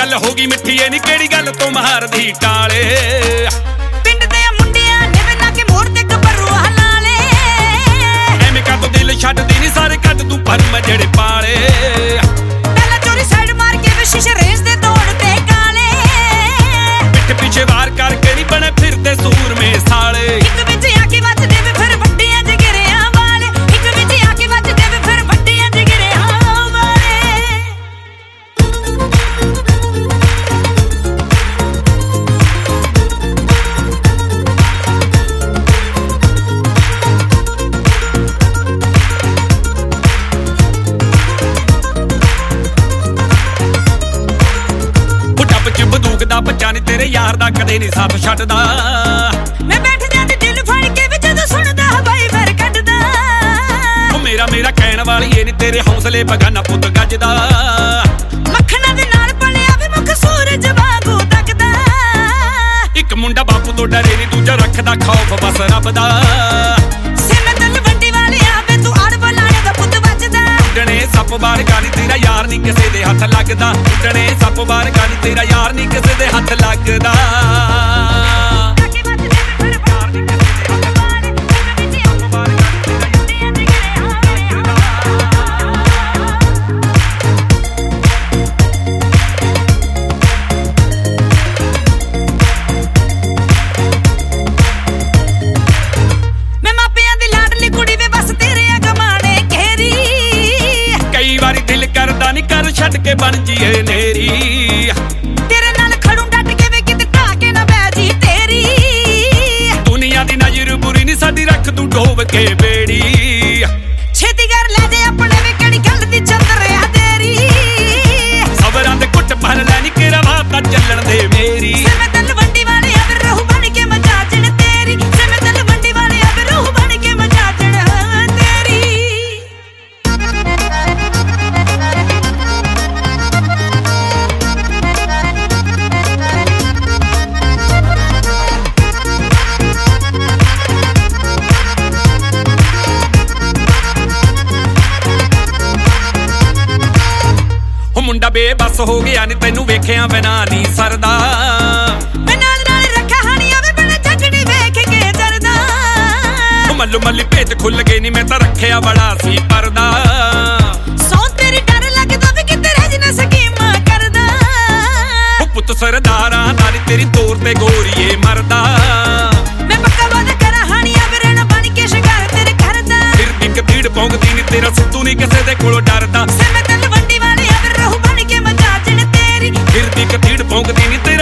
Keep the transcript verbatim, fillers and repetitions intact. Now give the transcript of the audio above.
गल होगी मिठी नी केड़ी गल तो महार दी टाले पिंड दे मुंडियां निवे ना के मोड़ ते गबरू हलाले एवें कर तो दिल छड्डदी नी सारे कद तू पर मैं जेड़े पाले पहला चोरी साइड मार के वे शीशे रेस दे तोड़ ते काले पिठ पीछे वार करके नी बने फिरदे सूर में साले एक विच आके वज दे वे फिर वड्डियां जगरियां वाले एक विच आके वज दे वे फिर वड्डियां जगरियां बदूकदा बच्चा नी तेरे यार दा कदे नी साथ छड्डदा मैं बैठ जांदी दिल फड़ के वे जदों सुनदा हवाई फिर कड्डदा ओ मेरा मेरा कहण वाली ए नी तेरे हौसले बगाना पुੱਤ ਗੱਜਦਾ मक्खना दे नाल पलिया वे मुख सूरज वांगू तकदा एक मुंडा बापू तो डरे नी दूजा रखदा खौफ बस रब दा सिम तलवंडी वाले आवे तू अड़ बलाणे दा पुੱਤ ਵੱਜਦਾ ਉੱਡਣੇ ਸੱਪ ਬਾਰ ਗਾਨੀ ਤੇਰਾ ਯਾਰ ਨੀ ਕਿਸੇ ਦੇ ਹੱਥ ਲੱਗਦਾ ਉੱਡਣੇ ਸੱਪ ਬਾਰ ਗਾਨੀ ਤੇਰਾ ਯਾਰ ਨੀ ਕਿਸੇ ਦੇ ਹੱਥ ਲੱਗਦਾ करदा नी कर छड़ के बन जीए नेरी तेरे नाल खड़ू डट के वे किते ढाके ना बैजी तेरी दुनिया दी नजर बुरी नी साडी रख तू डोब के बेड़ी छेती कर ले जे अपने वे केड़ी गल दी चंदरिया तेरी सबरां दे घुट भर ले नी केरा बात चलण दे मेरी सिम तलवंडी वाले अब रूह बन के मजाजण तेरी सिम तलवंडी वाले अब रूह बन के मजाजण तेरी मुंडा बेबस हो गया नी तेनू वेखिया बिना नी सरदा मैं नाल नाल रखा हानिया वे बड़ा झगड़ी वेख के जरदा मल्लू मल्ली भेज खुल गई नी मैं तां रखिया बड़ा सी परदा सौ तेरी डर लगदा वे किते रह ना स्कीम करदा ओ पुੱਤ सरदारां नाली तेरी तोर ते गोरीए मरदा मैं पक्का वादा करा हानिया वे रहना बन के शिकार तेरे करदा फिर भी कतीड़ पौंगदी नी तेरा सिद्धू नी किसे दे कोलों डरदा सिम तलवंडी वाले अब रूह बन के मजाजण तेरी फिर भी कतीड़ पौंगदी नी